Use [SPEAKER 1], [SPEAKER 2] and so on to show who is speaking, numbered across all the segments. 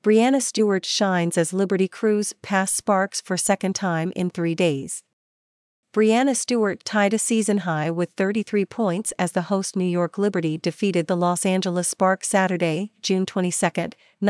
[SPEAKER 1] Breanna Stewart shines as Liberty Cruise pass Sparks for second time in 3 days. Breanna Stewart tied a season high with 33 points as the host New York Liberty defeated the Los Angeles Sparks Saturday, June 22,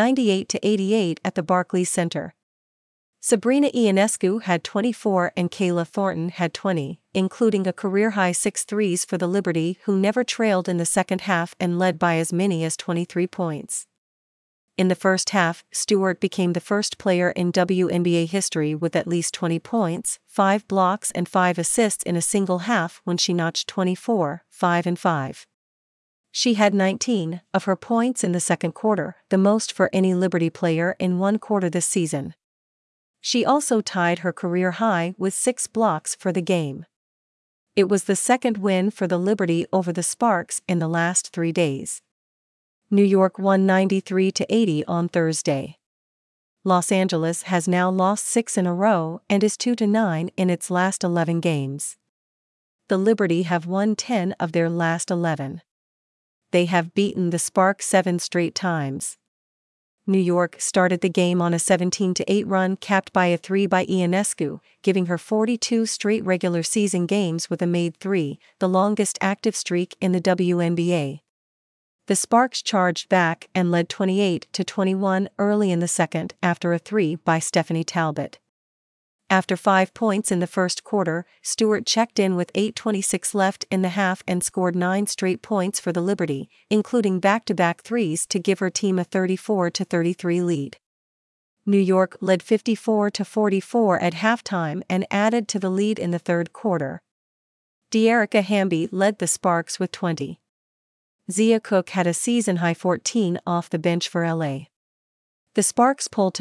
[SPEAKER 1] 98-88 at the Barclays Center. Sabrina Ionescu had 24 and Kayla Thornton had 20, including a career-high 6 threes for the Liberty, who never trailed in the second half and led by as many as 23 points. In the first half, Stewart became the first player in WNBA history with at least 20 points, 5 blocks and 5 assists in a single half when she notched 24, 5 and 5. She had 19 of her points in the second quarter, the most for any Liberty player in one quarter this season. She also tied her career high with 6 blocks for the game. It was the second win for the Liberty over the Sparks in the last 3 days. New York won 93-80 on Thursday. Los Angeles has now lost 6 in a row and is 2-9 in its last 11 games. The Liberty have won 10 of their last 11. They have beaten the Sparks 7 straight times. New York started the game on a 17-8 run capped by a 3 by Ionescu, giving her 42 straight regular season games with a made 3, the longest active streak in the WNBA. The Sparks charged back and led 28-21 early in the second after a 3 by Stephanie Talbot. After 5 points in the first quarter, Stewart checked in with 8:26 left in the half and scored 9 straight points for the Liberty, including back-to-back threes to give her team a 34-33 lead. New York led 54-44 at halftime and added to the lead in the third quarter. Dearica Hamby led the Sparks with 20. Zia Cook had a season-high 14 off the bench for LA. The Sparks pulled to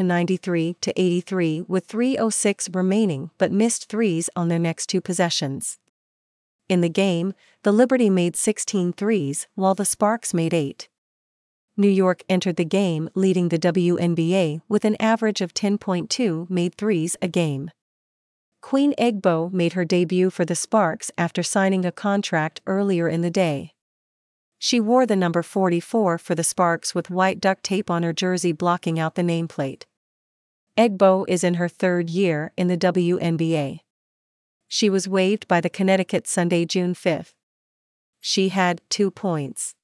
[SPEAKER 1] 93-83 with 3:06 remaining but missed threes on their next 2 possessions. In the game, the Liberty made 16 threes while the Sparks made 8. New York entered the game leading the WNBA with an average of 10.2 made threes a game. Queen Egbo made her debut for the Sparks after signing a contract earlier in the day. She wore the number 44 for the Sparks with white duct tape on her jersey blocking out the nameplate. Egbo is in her 3rd year in the WNBA. She was waived by the Connecticut Sunday, June 5. She had 2 points.